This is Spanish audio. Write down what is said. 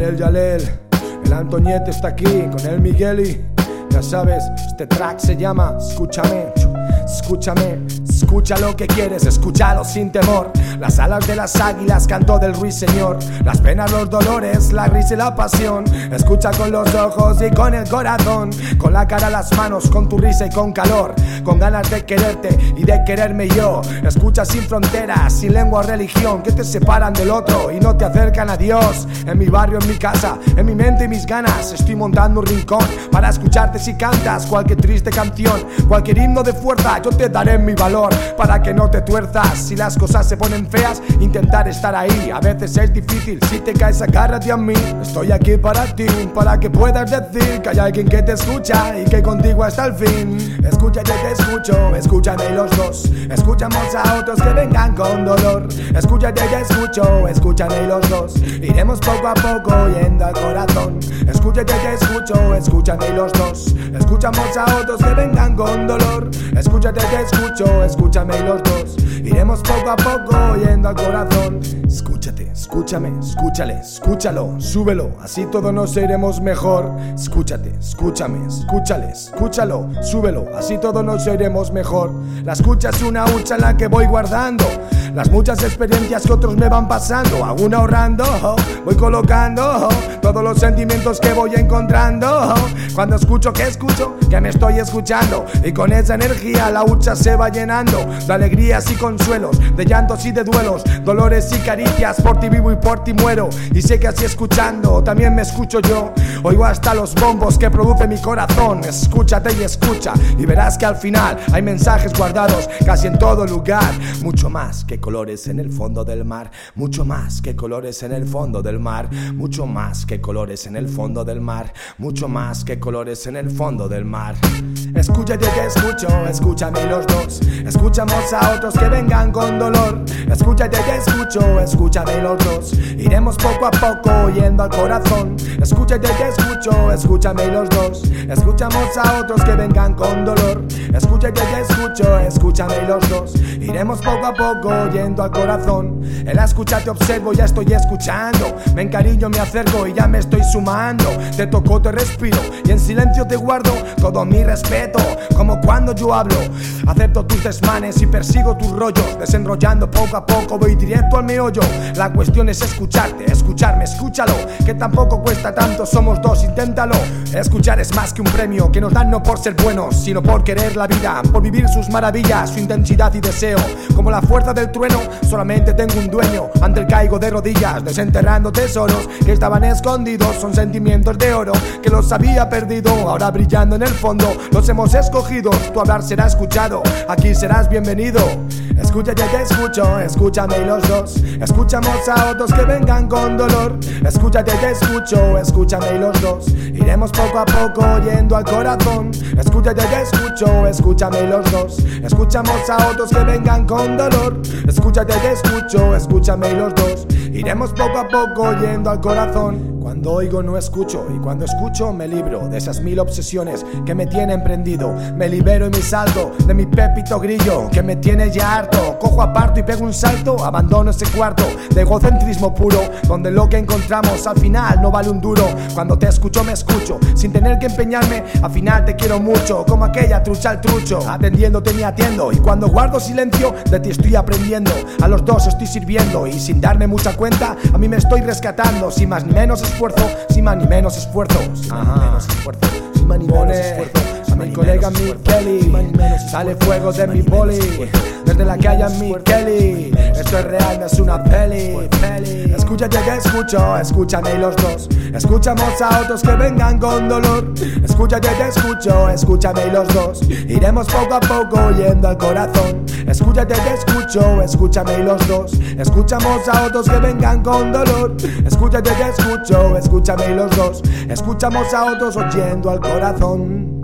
el Yalel, el Antoñete está aquí con el Migueli. Ya sabes, este track se llama Escúchame. Escúchame, escucha lo que quieres, escúchalo sin temor. Las alas de las águilas, canto del ruiseñor. Las penas, los dolores, la risa y la pasión. Escucha con los ojos y con el corazón, con la cara, las manos, con tu risa y con calor, con ganas de quererte y de quererme yo. Escucha sin fronteras, sin lengua o religión, que te separan del otro y no te acercan a Dios. En mi barrio, en mi casa, en mi mente y mis ganas, estoy montando un rincón para escucharte si cantas cualquier triste canción, cualquier himno de fuerza. Yo te daré mi valor para que no te tuerzas. Si las cosas se ponen feas, intentar estar ahí. A veces es difícil, si te caes agárrate a mí. Estoy aquí para ti, para que puedas decir que hay alguien que te escucha y que contigo hasta el fin. Escucha, yo te escucho, escúchame los dos. Escuchamos a otros que vengan con dolor. Escucha, yo te escucho, escúchame los dos. Iremos poco a poco yendo al corazón. Escucha, yo te escucho, escúchame los dos. Escuchamos a otros que vengan con dolor. Escúchate, te escucho, escúchame los dos. Iremos poco a poco yendo al corazón. Escúchate, escúchame, escúchale, escúchalo, súbelo, así todos nos iremos mejor. Escúchate, escúchame, escúchale, escúchalo, súbelo, así todos nos iremos mejor. La escucha es una hucha en la que voy guardando las muchas experiencias que otros me van pasando. Aún ahorrando, voy colocando todos los sentimientos que voy encontrando. Cuando escucho, que me estoy escuchando. Y con esa energía la hucha se va llenando de alegrías y consuelos, de llantos y de duelos, dolores y caricias. Por ti vivo y por ti muero. Y sé que así escuchando también me escucho yo. Oigo hasta los bombos que produce mi corazón. Escúchate y escucha y verás que al final hay mensajes guardados casi en todo lugar. Mucho más que colores en el fondo del mar. Mucho más que colores en el fondo del mar. Mucho más que colores en el fondo del mar. Mucho más que colores en el fondo del mar. Escúchate, te escucho, escúchame los dos. Escuchamos a otros que vengan con dolor. Escúchate, te escucho, escúchame los dos. Iremos poco a poco yendo al corazón. Escúchate, te escucho, escúchame los dos. Escuchamos a otros que vengan con dolor. Escúchate, te escucho, escúchame los dos. Iremos poco a poco yendo al corazón. En la escucha te observo, ya estoy escuchando. Me encariño, me acerco y ya me estoy sumando. Te toco, te respiro y en silencio te guardo todo mi respeto. Como cuando yo hablo, acepto tus desmanes y persigo tus rollos. Desenrollando poco a poco, voy directo al meollo. La cuestión es escucharte, escucharme, escúchalo, que tampoco cuesta tanto, somos dos, inténtalo. Escuchar es más que un premio que nos dan no por ser buenos, sino por querer la vida, por vivir sus maravillas, su intensidad y deseo. Como la fuerza del trueno, solamente tengo un dueño. Ante él caigo de rodillas, desenterrando tesoros que estaban escondidos. Son sentimientos de oro que los había perdido, ahora brillando en el fondo. Los hemos escogido, tu hablar será escuchado, aquí serás bienvenido. Escúchate, te escucho, escúchame los dos. Escuchamos a otros que vengan con dolor. Escúchate, te escucho, escúchame los dos. Iremos poco a poco yendo al corazón. Escúchate, te escucho, escúchame los dos. Escuchamos a otros que vengan con dolor. Escúchate, te escucho, escúchame los dos. Iremos poco a poco yendo al corazón. Cuando oigo no escucho y cuando escucho me libro de esas 1000 obsesiones que me tienen prendido. Me libero y me salto de mi pépito grillo que me tiene ya harto. Cojo aparto y pego un salto, abandono ese cuarto de egocentrismo puro, donde lo que encontramos al final no vale un duro. Cuando te escucho me escucho, sin tener que empeñarme, al final te quiero mucho, como aquella trucha al trucho. Atendiéndote me atiendo y cuando guardo silencio de ti estoy aprendiendo. A los dos estoy sirviendo y sin darme mucha cuenta a mí me estoy rescatando. Sin más ni menos esfuerzo, sin más ni menos esfuerzo, sin más ni menos esfuerzo, sin más ni menos esfuerzo. A mi colega Mikeli sale fuego de mi boli, desde la calle Mikeli. Esto es real, no es una peli. Escúchate, te escucho, escúchame los dos. Escuchamos a otros que vengan con dolor. Escúchate, te escucho, escúchame los dos. Iremos poco a poco yendo al corazón. Escúchate, te escucho, escúchame los dos. Escuchamos a otros que vengan con dolor. Escúchate, te escucho, escúchame los dos. Escuchamos a otros oyendo al corazón.